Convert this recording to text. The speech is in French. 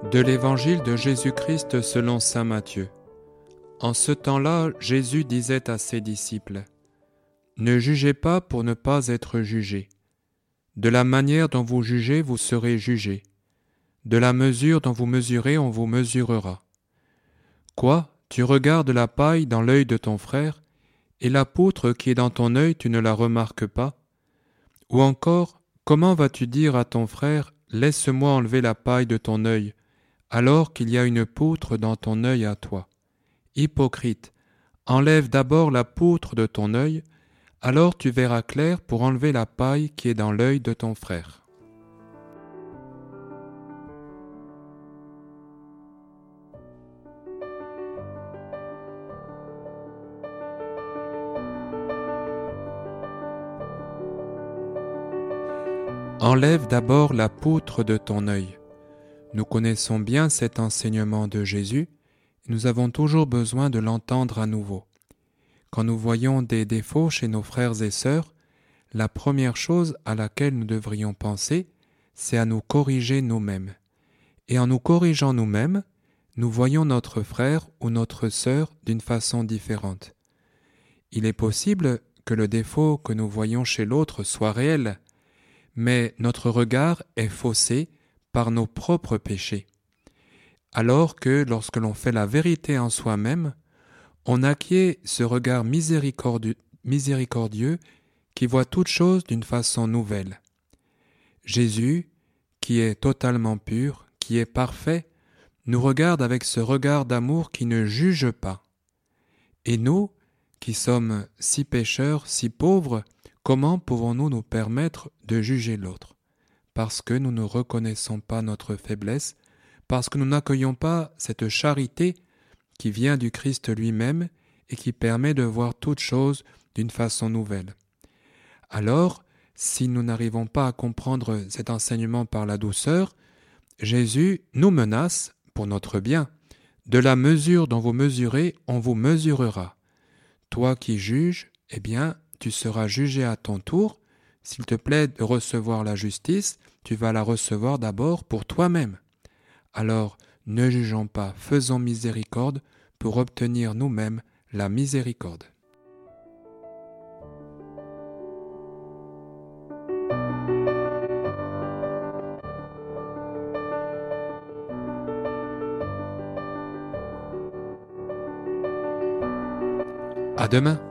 De l'Évangile de Jésus-Christ selon saint Matthieu. En ce temps-là, Jésus disait à ses disciples : « Ne jugez pas pour ne pas être jugés. De la manière dont vous jugez, vous serez jugés. De la mesure dont vous mesurez, on vous mesurera. Quoi ? Tu regardes la paille dans l'œil de ton frère, et la poutre qui est dans ton œil, tu ne la remarques pas ? Ou encore, comment vas-tu dire à ton frère : laisse-moi enlever la paille de ton œil, alors qu'il y a une poutre dans ton œil à toi ? Hypocrite, enlève d'abord la poutre de ton œil, alors tu verras clair pour enlever la paille qui est dans l'œil de ton frère. » Enlève d'abord la poutre de ton œil. Nous connaissons bien cet enseignement de Jésus, et nous avons toujours besoin de l'entendre à nouveau. Quand nous voyons des défauts chez nos frères et sœurs, la première chose à laquelle nous devrions penser, c'est à nous corriger nous-mêmes. Et en nous corrigeant nous-mêmes, nous voyons notre frère ou notre sœur d'une façon différente. Il est possible que le défaut que nous voyons chez l'autre soit réel, mais notre regard est faussé par nos propres péchés. Alors que lorsque l'on fait la vérité en soi-même, on acquiert ce regard miséricordieux qui voit toutes choses d'une façon nouvelle. Jésus, qui est totalement pur, qui est parfait, nous regarde avec ce regard d'amour qui ne juge pas. Et nous, qui sommes si pécheurs, si pauvres, comment pouvons-nous nous permettre de juger l'autre ? Parce que nous ne reconnaissons pas notre faiblesse, parce que nous n'accueillons pas cette charité qui vient du Christ lui-même et qui permet de voir toutes choses d'une façon nouvelle. Alors, si nous n'arrivons pas à comprendre cet enseignement par la douceur, Jésus nous menace, pour notre bien, de la mesure dont vous mesurez, on vous mesurera. Toi qui juges, eh bien, tu seras jugé à ton tour. S'il te plaît de recevoir la justice, tu vas la recevoir d'abord pour toi-même. Alors, ne jugeons pas, faisons miséricorde pour obtenir nous-mêmes la miséricorde. À demain.